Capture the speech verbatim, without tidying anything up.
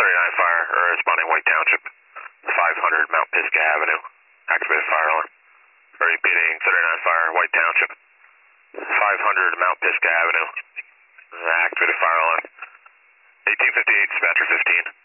thirty-nine fire, or responding White Township, five hundred Mount Pisgah Avenue, activated fire alarm. Or repeating, thirty-nine fire, White Township, five hundred Mount Pisgah Avenue, activated fire alarm. eighteen fifty-eight, dispatcher fifteen.